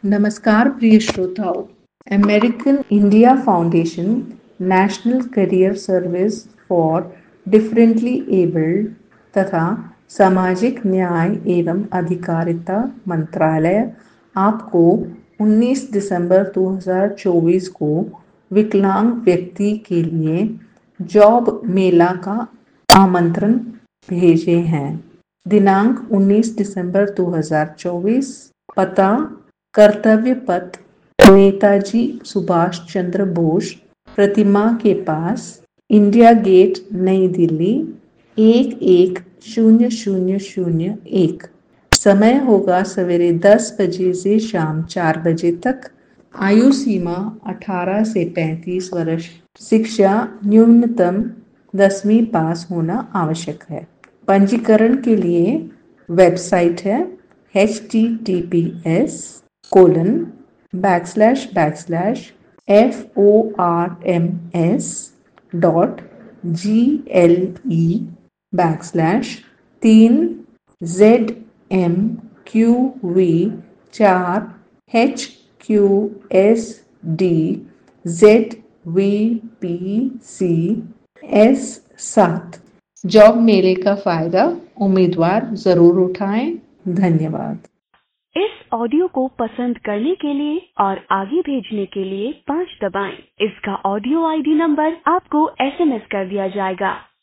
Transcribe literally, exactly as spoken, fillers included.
नमस्कार प्रिय श्रोताओं, American India foundation national career service for differently abled तथा सामाजिक न्याय एवं अधिकारिता मंत्रालय आपको उन्नीस दिसंबर दो हज़ार चौबीस को विकलांग व्यक्ति के लिए जॉब मेला का आमंत्रण भेजे हैं। दिनांक उन्नीस दिसंबर दो हज़ार चौबीस, पता कर्तव्य पथ नेताजी सुभाष चंद्र बोस प्रतिमा के पास, इंडिया गेट, नई दिल्ली एक एक शून्य शून्य शून्य एक। समय होगा सवेरे दस बजे से शाम चार बजे तक। आयु सीमा अठारह से पैंतीस वर्ष। शिक्षा न्यूनतम दसवीं पास होना आवश्यक है। पंजीकरण के लिए वेबसाइट है H T T P S colon back slash back slash F O R M S dot G L E back slash तीन जेड एम क्यू वी चार H Q S D Z V P C S सात। Job मेले का फायदा उम्मीदवार जरूर उठाएं। धन्यवाद। इस ऑडियो को पसंद करने के लिए और आगे भेजने के लिए पाँच दबाएं। इसका ऑडियो आई डी नंबर आपको एस एम एस कर दिया जाएगा।